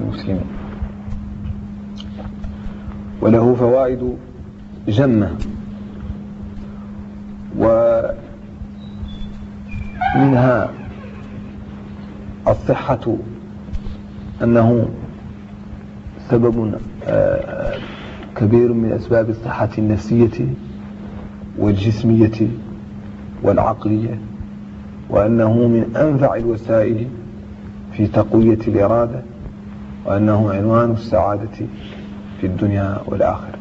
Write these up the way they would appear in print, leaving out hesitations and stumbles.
المسلمين، وله فوائد جمة، ومنها الصحة، أنه سبب كبير من أسباب الصحة النفسية والجسمية والعقلية، وأنه من أنفع الوسائل في تقوية الإرادة، وأنه عنوان السعادة في الدنيا والآخرة.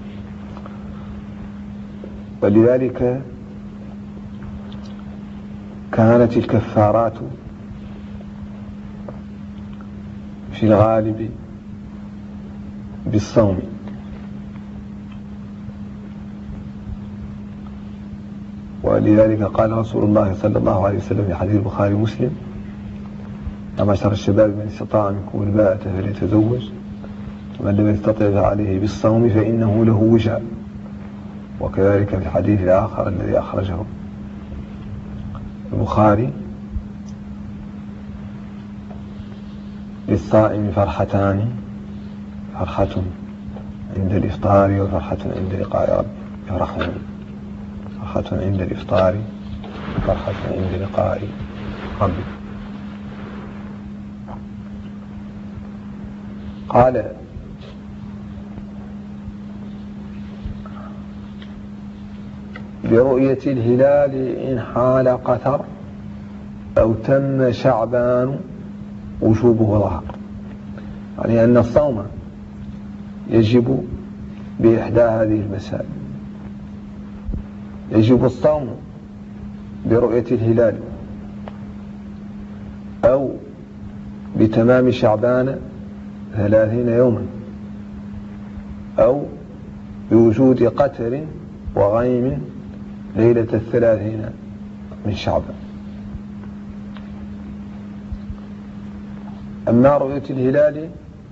ولذلك كانت الكفارات في الغالب بالصوم، ولذلك قال رسول الله صلى الله عليه وسلم في حديث البخاري ومسلم: يا معشر الشباب من استطاع منكم الباءة فليتزوج، ومن لم يستطع فعليه بالصوم فإنه له وجاء. وكذلك في الحديث الآخر الذي أخرجه البخاري: للصائم فرحتان، فرحة عند الإفطار وفرحة عند لقاء ربه، يفرحون، فرحة عند الإفطار وفرحة عند لقاء ربه. قال: برؤية الهلال إن حال قتر أو تم شعبان وجوبه ظهر، يعني أن الصوم يجب بإحدى هذه المسائل: يجب الصوم برؤية الهلال، أو بتمام شعبان 30 يوما، أو بوجود قتر وغيم ليلة 30 من شعبان. أما رؤية الهلال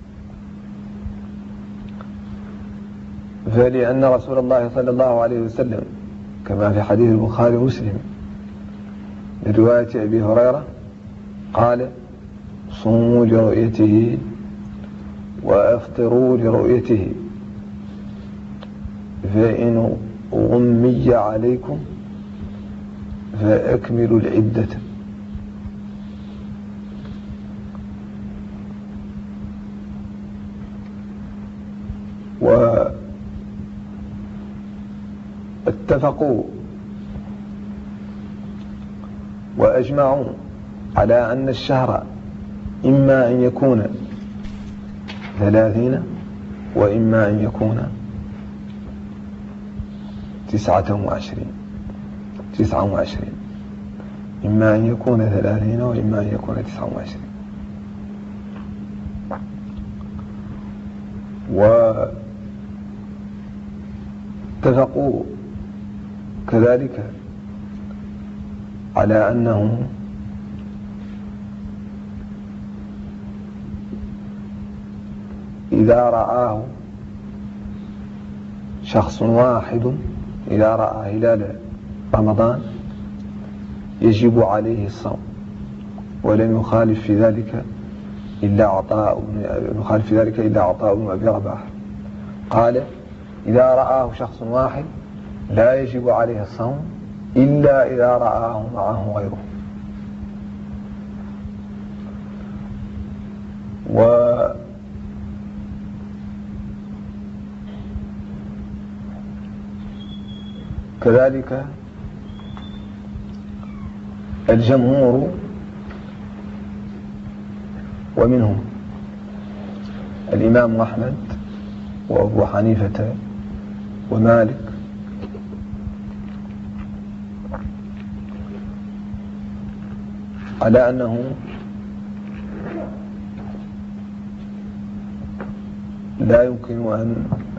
فلأن رسول الله صلى الله عليه وسلم كما في حديث البخاري ومسلم من رواية أبي هريرة قال: صوموا لرؤيته وأفطروا لرؤيته، فإن غمي عليكم فأكملوا العدة. واتفقوا وأجمعوا على أن الشهر إما أن يكون 30 وإما أن يكون 29، إما أن يكون 30 وإما أن يكون 29. واتفقوا كذلك على أنه إذا رآه شخص واحد، إذا رأى هلال رمضان يجب عليه الصوم، ولم يخالف في ذلك إلا عطاء بن أبي رباح. قال: إذا رآه شخص واحد لا يجب عليه الصوم إلا إذا رآه معه غيره. وكذلك الجمهور، ومنهم الإمام أحمد وأبو حنيفة ومالك، على أنه لا يمكن أن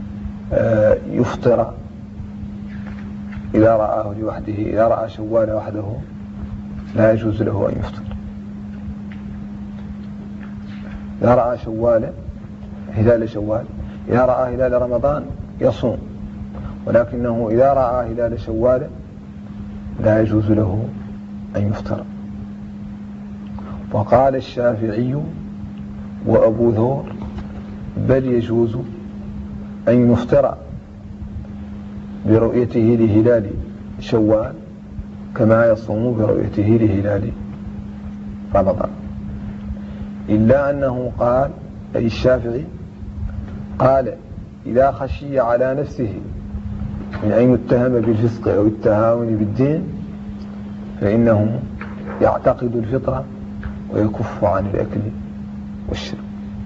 يفطر إذا رآه لوحده. إذا رأى شوال وحده لا يجوز له أن يفطر. إذا رأى هلال شوال، إذا رأى هلال رمضان يصوم، ولكنه إذا رأى هلال شوال لا يجوز له أن يفطر. وقال الشافعي: وأبو ثور بل يجوز أن يفطر برؤيته لهلال شوال كما يصوم برؤيته لهلال رمضان، إلا أنه قال، أي الشافعي قال: إذا خشي على نفسه من أن يتهم بالفسق أو التهاون بالدين فإنه يعتقد الفطرة ويكف عن الأكل والشرب.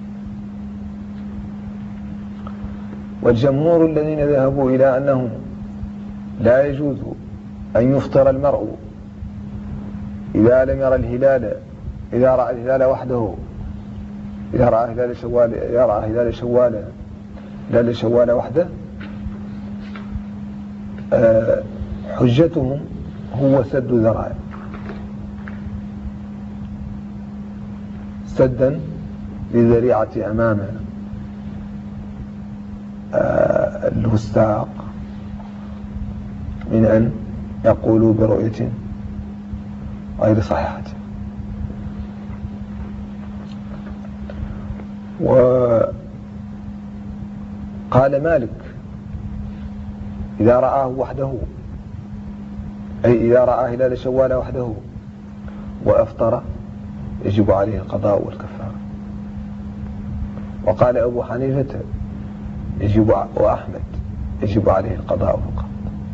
والجمهور الذين ذهبوا إلى أنه لا يجوز أن يفطر المرء إذا لم يرى الهلال، إذا رأى الهلال وحده، إذا رأى هلال شوال وحده، حجتهم هو سد ذرائع، سدا للذريعة أمام الوثاق من أن يقولوا برؤية غير صحيحة. وقال مالك: إذا رآه وحده، أي إذا رأى هلال شوال وحده وأفطر يجب عليه القضاء والكفارة. وقال أبو حنيفة وأحمد يجب عليه القضاء فقط.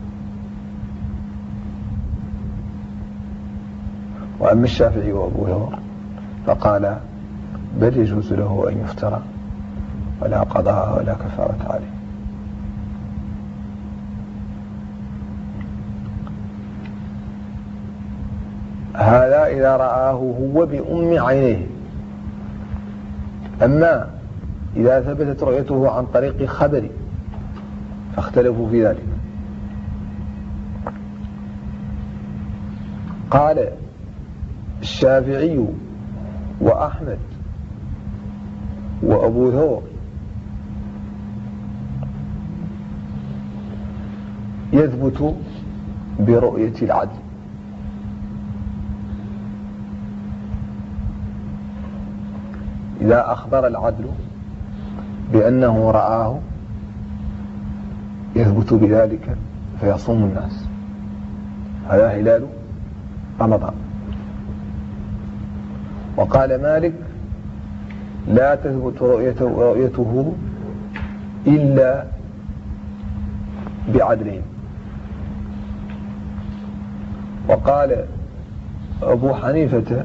وأما الشافعي وأبو ثور فقال: بل يجوز له أن يفطر ولا قضاء ولا كفارة عليه. هذا إذا رآه هو بأم عينيه. أما إذا ثبتت رؤيته عن طريق خبر فاختلفوا في ذلك. قال الشافعي وأحمد وأبو ثور: يثبت برؤية العدل، إذا أخبر العدل بأنه رآه يثبت بذلك فيصوم الناس. هذا هلال رمضان. وقال مالك: لا تثبت رؤيته إلا بعدلين. وقال أبو حنيفة: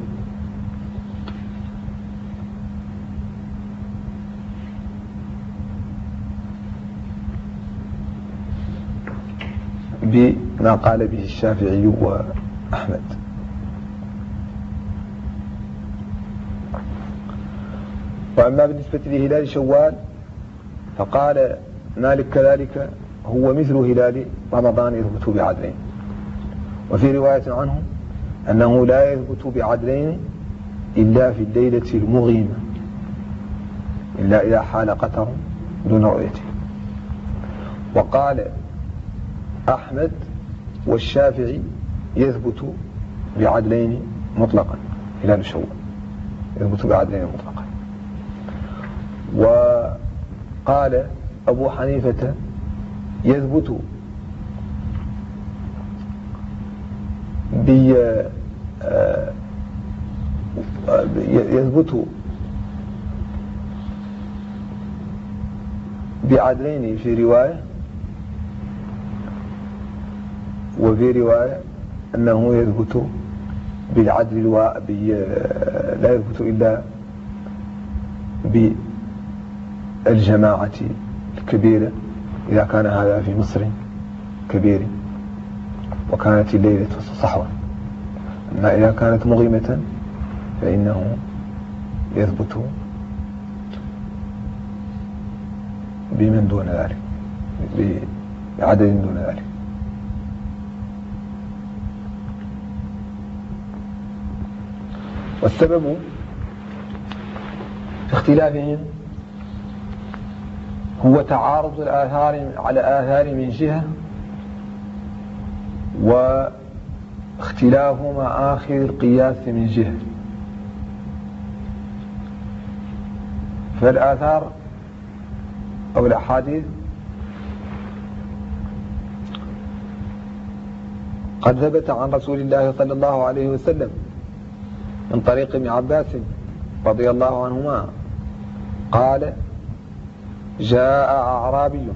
بما قال به الشافعي وأحمد. وأما بالنسبة لهلال شوال فقال مالك كذلك هو مثل هلال رمضان يثبت بعدلين. وفي رواية عنه أنه لا يثبت بعدلين إلا في الليلة المغيمة، إلا إذا حال قطر دون رؤيته. وقال أحمد والشافعي: يثبت بعدلين مطلقا، هلال شوال يثبت بعدلين مطلقا. وقال أبو حنيفة: يثبت بعدلين في رواية، وفي رواية أنه يثبت بالعدل لا يثبت إلا بالجماعة الكبيرة إذا كان هذا في مصر كبير وكانت الليلة صحوة. أما إذا كانت مغيمة فإنه يثبت بمن دون ذلك، بعدد دون ذلك. والسبب في اختلافهم هو تعارض الآثار على آثار من جهة، واختلاف مآخذ القياس من جهة. فالآثار أو الأحاديث قد ثبت عن رسول الله صلى الله عليه وسلم من طريق ابن عباس رضي الله عنهما قال: جاء أعرابي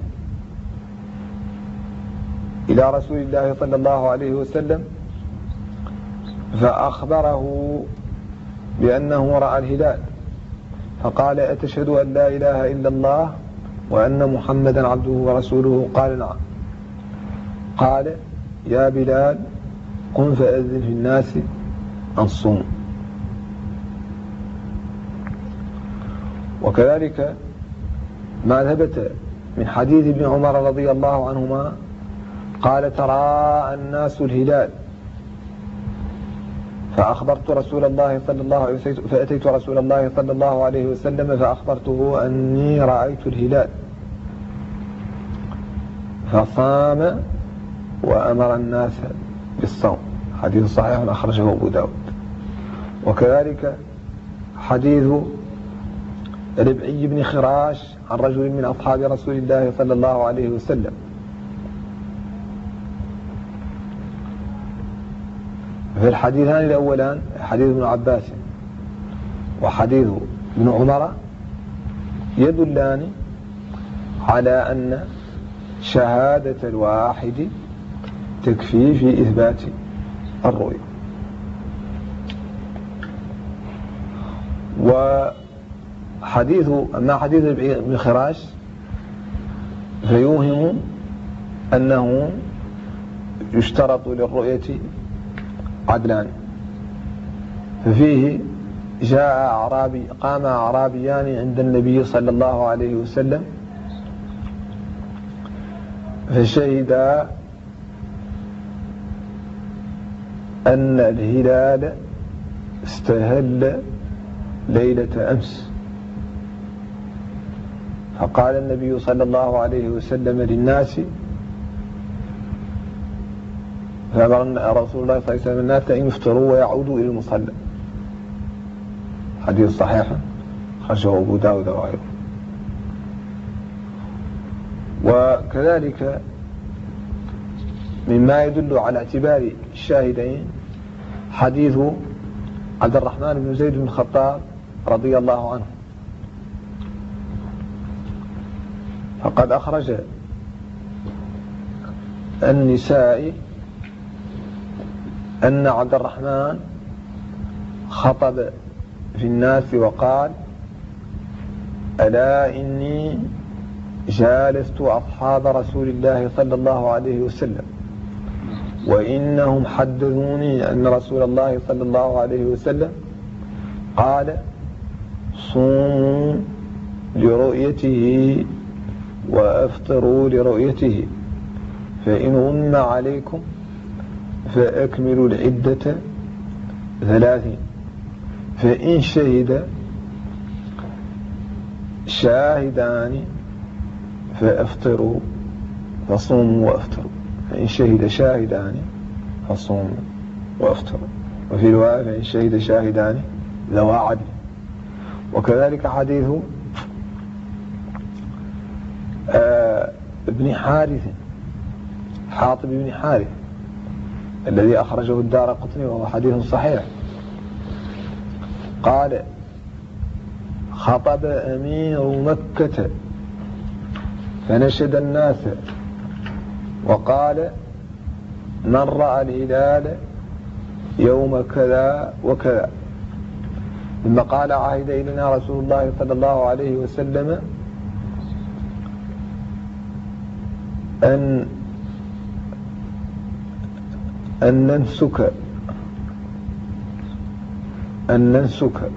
إلى رسول الله صلى الله عليه وسلم فأخبره بأنه رأى الهلال، فقال: أتشهد أن لا إله إلا الله وأن محمدا عبده ورسوله؟ قال: نعم. قال: يا بلال قم فأذن في الناس أن صوموا. وكذلك ما ثبت من حديث ابن عمر رضي الله عنهما قال: تراءى الناس الهلال فأتيت رسول الله صلى الله عليه وسلم فأخبرته أني رأيت الهلال، فصام وأمر الناس بالصوم. حديث صحيح أخرجه أبو داود. وكذلك حديث ربعي بن خراش عن رجل من أصحاب رسول الله صلى الله عليه وسلم، في الحديثان الأولان حديث ابن عباس وحديث ابن عمر يدلان على أن شهادة الواحد تكفي في إثبات الرؤية. أما حديث ابن خراش فيوهم أنه يشترط للرؤية عدلان، ففيه قام أعرابيان عند النبي صلى الله عليه وسلم فشهدا أن الهلال استهل ليلة أمس، فقال النبي صلى الله عليه وسلم للناس، فأمر رسول الله صلى الله عليه وسلم الناس أن يفطروا ويعودوا إلى المصلى. حديث صحيح خرجه أبو داود وغيره. وكذلك مما يدل على اعتبار الشاهدين حديث عبد الرحمن بن زيد بن الخطاب رضي الله عنه، فقد أخرج النسائي أن عبد الرحمن خطب في الناس وقال: ألا إني جالست أصحاب رسول الله صلى الله عليه وسلم وإنهم حدثوني أن رسول الله صلى الله عليه وسلم قال: صوموا لرؤيته وأفطروا لرؤيته، فإن غم عليكم فأكملوا العدة 30، فإن شهد شاهدان فأفطروا فصوموا وأفطروا، فإن شهد شاهدان فصوموا وأفطروا، وفي رواية فإن شهد شاهدان ذوى عدل. وكذلك حديث ابن حارث حاطب بن حارث الذي أخرجه الدارقطني وهو حديث صحيح، قال: خطب أمير مكة فنشد الناس وقال: من رأى الهلال يوم كذا وكذا، ثم قال: عهد إلينا رسول الله صلى الله عليه وسلم أن ننسك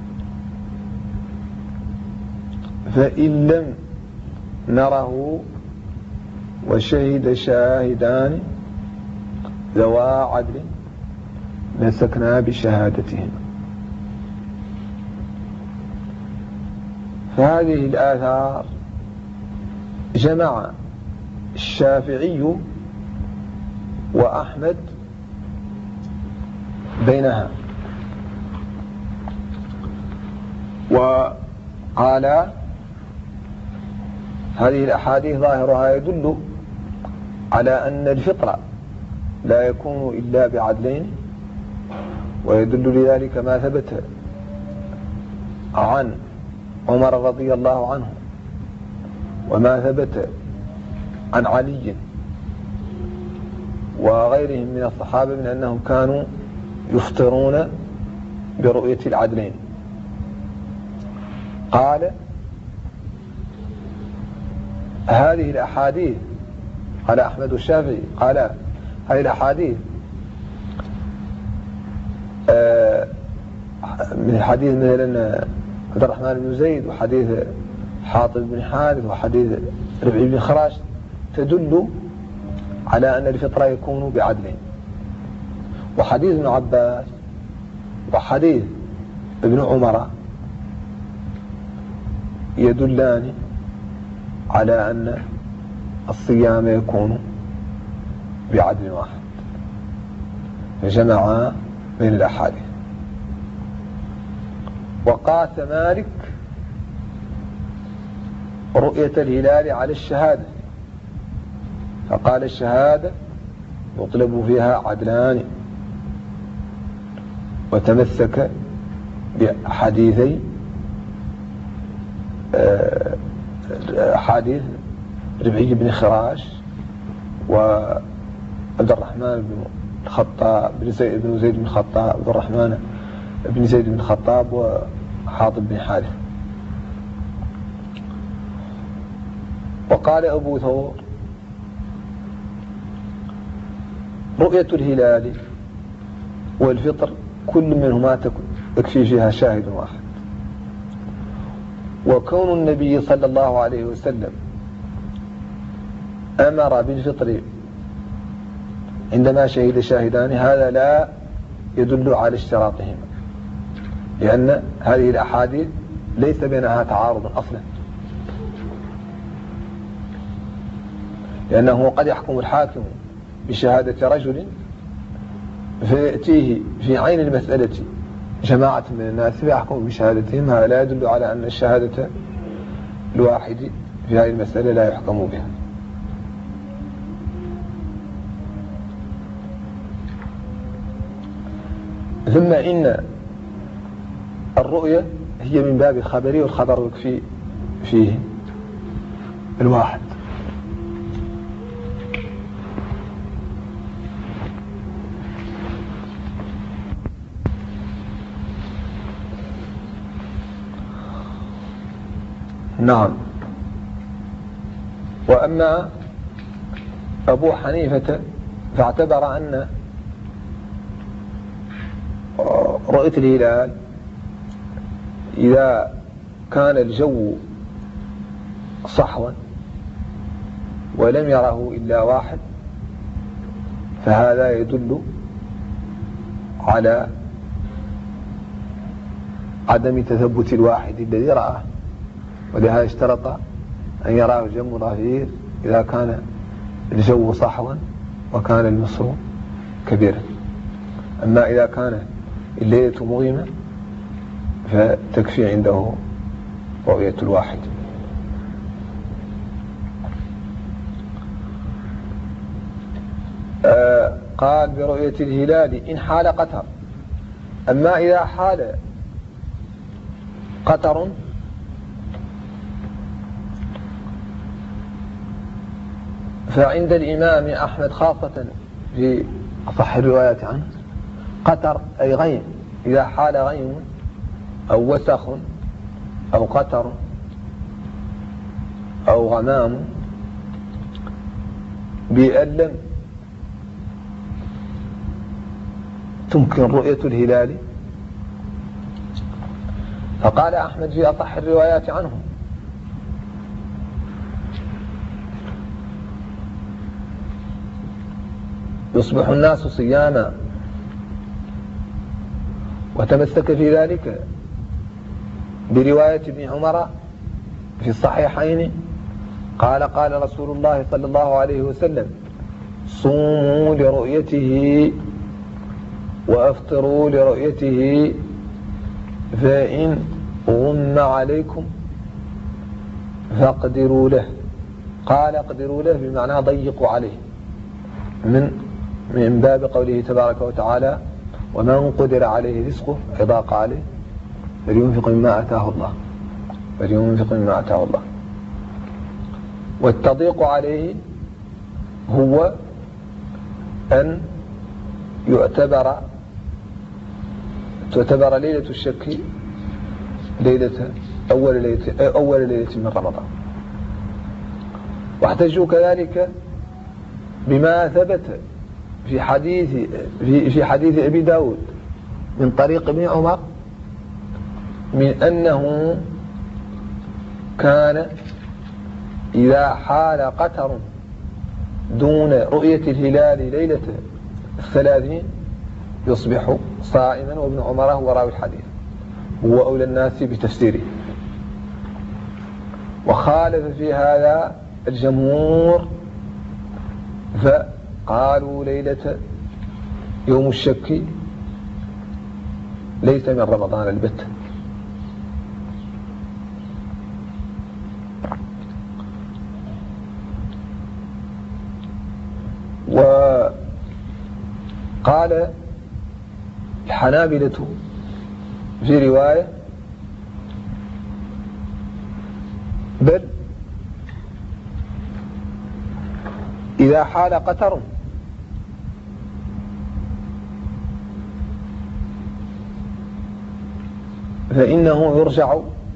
فإن لم نره وشهد شاهدان ذوى عدل نسكنا بشهادتهم. فهذه الآثار جمع الشافعي وأحمد بينها، قال هذه الأحاديث ظاهرها يدل على أن الفطر لا يكون إلا بعدلين، ويدل لذلك ما ثبت عن عمر رضي الله عنه وما ثبت عن علي وغيرهم من الصحابة من أنهم كانوا يفطرون برؤية العدلين. قال هذه الأحاديث، قال أحمد الشافعي، قال هذه الأحاديث من حديث مثلا عبد الرحمن بن زيد وحديث حاطب بن حارث وحديث ربعي بن خراش تدل على أن الفطر يكون بعدلين، وحديث ابن عباس وحديث ابن عمر يدلان على أن الصيام يكون بعدل واحد، فجمع بين الأحاديث. وقاس مالك رؤية الهلال على الشهادة، فقال الشهادة يطلب فيها عدلان، وتمسك بحديثي حديث ربعي بن خراش وعبد الرحمن بن الخطاب بن زيد بن الخطاب، عبد الرحمن بن زيد بن الخطاب وحاطب بن حارث. وقال أبو ثور رؤية الهلال والفطر كل منهما يكفي فيها شاهد واحد، وكون النبي صلى الله عليه وسلم أمر بالفطر عندما شهد شاهدان هذا لا يدل على اشتراطهما، لأن هذه الأحاديث ليس بينها تعارض أصلا، لأنه قد يحكم الحاكم بشهادة رجل فيأتيه في عين المسألة جماعة من الناس فيحكم بشهادتهم، هذا لا يدل على أن الشهادة الواحد في هذه المسألة لا يحكم بها. ثم إن الرؤية هي من باب الخبر، والخبر يكفي فيه الواحد. نعم. وأما أبو حنيفة فاعتبر أن رؤية الهلال إذا كان الجو صحوا ولم يره إلا واحد فهذا يدل على عدم تثبت الواحد الذي رآه، ولهذا اشترط أن يراه جم ظهير إذا كان الجو صحوا وكان المصر كبيرا. أما إذا كان الليلة مظلمة فتكفي عنده رؤية الواحد. قال برؤية الهلال إن حال قطر. أما إذا حال قطر فعند الإمام أحمد خاصة في أصح الروايات عنه قطر أي غيم، إذا حال غيم أو وسخ أو قطر أو غمام بأن لم تمكن رؤية الهلال، فقال أحمد في أصح الروايات عنه يصبح الناس صياما، وتمسك في ذلك برواية ابن عمر في الصحيحين قال قال رسول الله صلى الله عليه وسلم صوموا لرؤيته وأفطروا لرؤيته فإن غم عليكم فاقدروا له. قال اقدروا له بمعنى ضيقوا عليه، من باب قوله تبارك وتعالى ومن قدر عليه رزقه إضاق عليه فلينفق مما آتاه الله، فلينفق مما آتاه الله. والتضييق عليه هو أن تعتبر ليلة الشك أول ليلة من رمضان. واحتجوا كذلك بما ثبت في حديث أبي داود من طريق ابن عمر من أنه كان إذا حال قتر دون رؤية الهلال ليلة 30 يصبح صائما، وابن عمر هو راوي الحديث، هو أولى الناس بتفسيره. وخالف في هذا الجمهور فقالوا ليلة يوم الشك ليس من رمضان البتة. وقال الحنابلة في رواية بل إذا حال قتر فإنه يرجع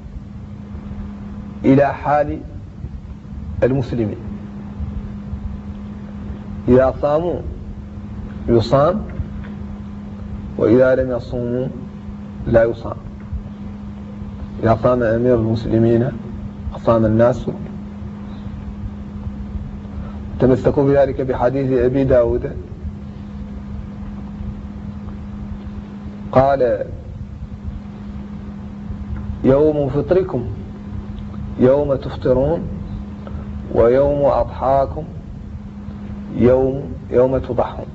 إلى حال المسلمين، إذا صاموا يصام، وإذا لم يصوموا لا يصام. إذا صام أمير المسلمين صام الناس. تمسكوا بذلك بحديث أبي داود قال يوم فطركم يوم تفطرون، ويوم أضحاكم يوم تضحون.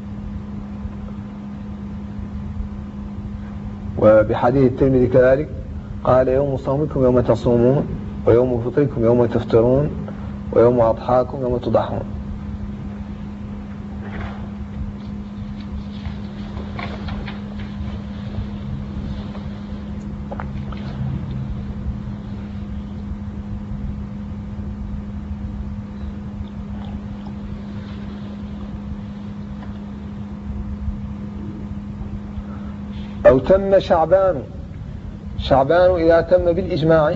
وبحديث الترمذي كذلك قال يوم صومكم يوم تصومون، ويوم فطركم يوم تفطرون، ويوم أضحاكم يوم تضحون. أو تم شعبان إذا تم بالإجماع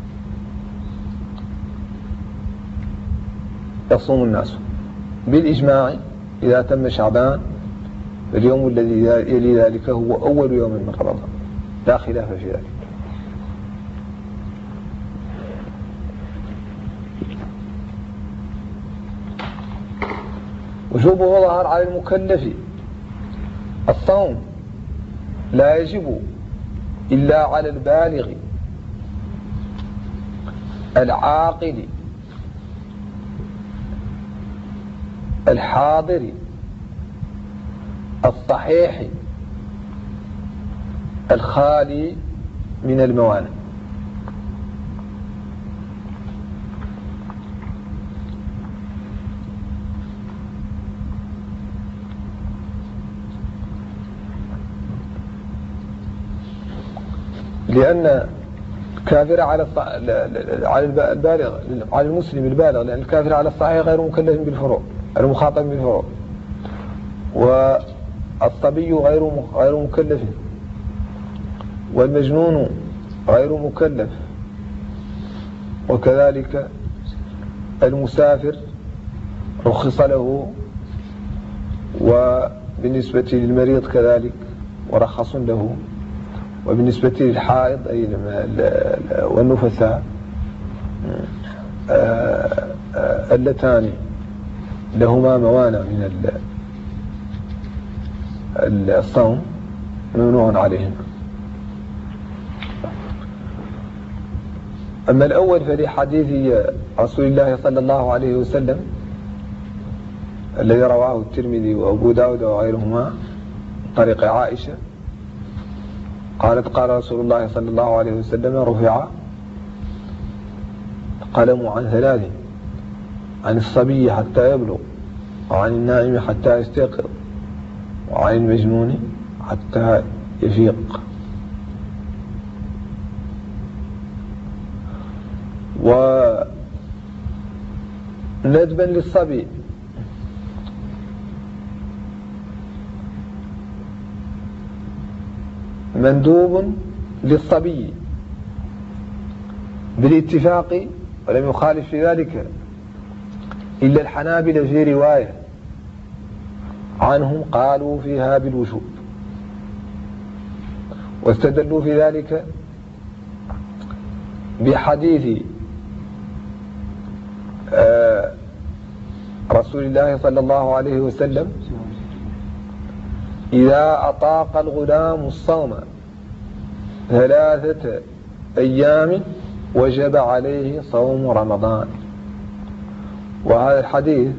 يصوم الناس بالإجماع. إذا تم شعبان اليوم الذي يلي ذلك هو أول يوم من رمضان، لا خلاف في ذلك. وجوبه ظهر على المكلف. الصوم لا يجب إلا على البالغ العاقل الحاضر الصحيح الخالي من الموانع. لأن الكافر على البالغ على المسلم البالغ، لأن الكافر على الصحيح غير مكلف بالفروع، غير مخاطب بالفروع، والصبي غير مكلف، والمجنون غير مكلف، وكذلك المسافر رخص له، وبالنسبة للمريض كذلك ورخص له، وبالنسبة للحائض أي والنفساء اللتان لهما موانع من الصوم ممنوع عليهما. أما الأول فلحديث رسول الله صلى الله عليه وسلم الذي رواه الترمذي وأبو داود وغيرهما طريق عائشة قالت قال رسول الله صلى الله عليه وسلم القلم عن ثلاث: عن الصبي حتى يبلغ، وعن النائم حتى يستيقظ، وعن المجنون حتى يفيق. وندبا للصبي مندوب للصبي بالاتفاق، ولم يخالف في ذلك إلا الحنابلة في رواية عنهم قالوا فيها بالوجوب، واستدلوا في ذلك بحديث رسول الله صلى الله عليه وسلم: إذا أطاق الغلام الصوم 3 أيام وجب عليه صوم رمضان. وهذا الحديث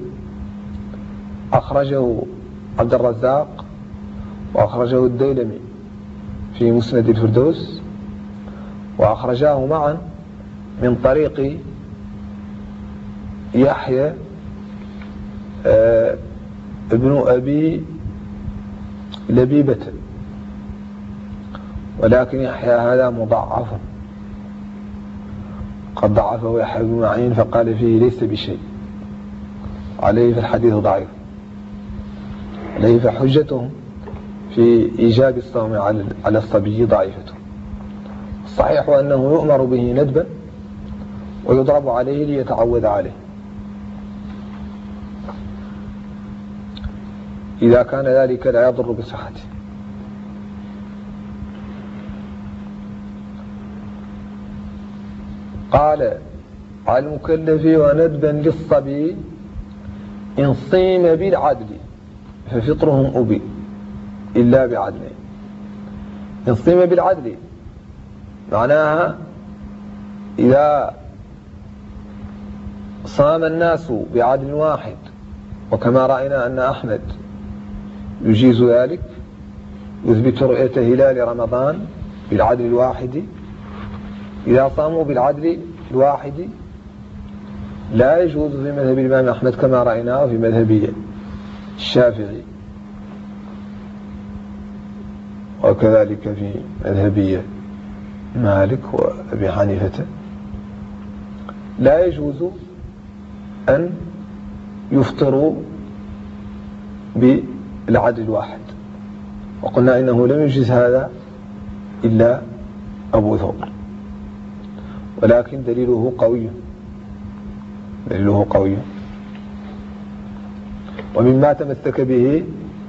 أخرجه عبد الرزاق، وأخرجه الديلمي في مسند الفردوس، وأخرجاه معا من طريق يحيى ابن أبي لبيبة، ولكن يحيى هذا مضعف، قد ضعفه يحيى بن معين فقال فيه ليس بشيء، عليه فالحديث ضعيف، عليه فحجتهم في إيجاب الصوم على الصبي ضعيفة. الصحيح أنه يؤمر به ندبا ويضرب عليه ليتعود عليه إذا كان ذلك لا يضر بصحته. قال: على المكلف وندبا للصبي إن صيم بالعدل ففطرهم أبي إلا بعدلين. إن صيم بالعدل معناها إذا صام الناس بعدل واحد، وكما رأينا أن أحمد يجيز ذلك، يثبت رؤية هلال رمضان بالعدل الواحد. إذا صاموا بالعدل الواحد لا يجوز في مذهب الإمام أحمد كما رأيناه في مذهب الشافعي، وكذلك في مذهبية مالك وأبي حنيفة، لا يجوز أن يفطروا بالعدل الواحد. وقلنا إنه لم يجوز هذا إلا أبو ثور، ولكن دليله قوي، دليله قوي. ومما تمسك به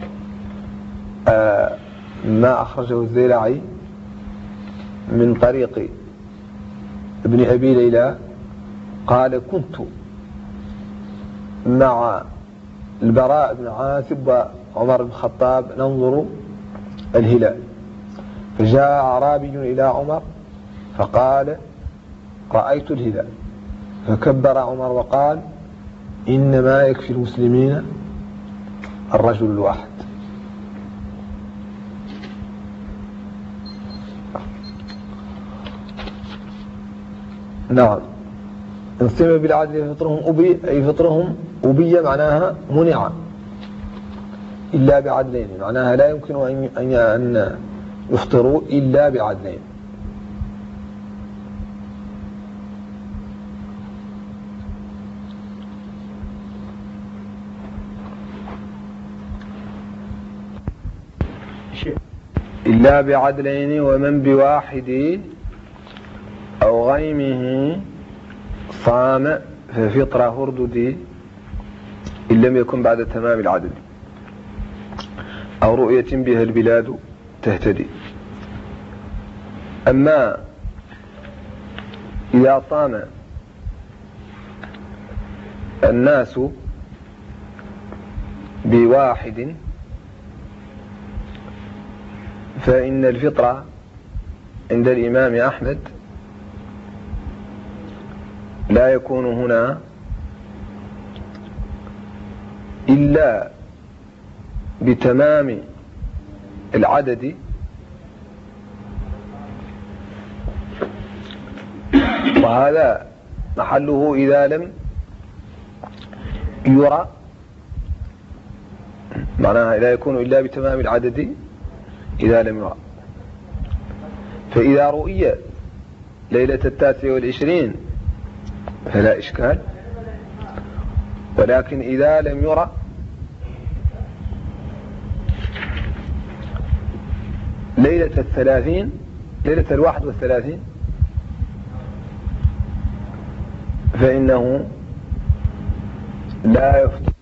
ما أخرجه الزيلعي من طريق ابن أبي ليلى قال: كنت مع البراء بن عازب وعمر بن الخطاب ننظر الهلال، فجاء أعرابي إلى عمر فقال: رأيت الهلال. فكبر عمر وقال: إنما يكفي المسلمين الرجل الواحد. نعم. إن صيم بالعدل فطرهم أبي، أي فطرهم أبي معناها منع إلا بعدلين، معناها لا يمكن أن يفطروا إلا بعدلين. إلا بعدلين، ومن بواحد أو غيمه صام ففطرة هردد إن لم يكن بعد تمام العدل أو رؤية بها البلاد تهتدي. أما إذا صام الناس بواحد فإن الفطرة عند الإمام أحمد لا يكون هنا إلا بتمام العدد، وهذا محله إذا لم يرى، معناها لا يكون إلا بتمام العدد إذا لم يرى. فإذا رؤي ليلة 29 فلا إشكال، ولكن إذا لم يرى ليلة 30 ليلة 31 فإنه لا يفطر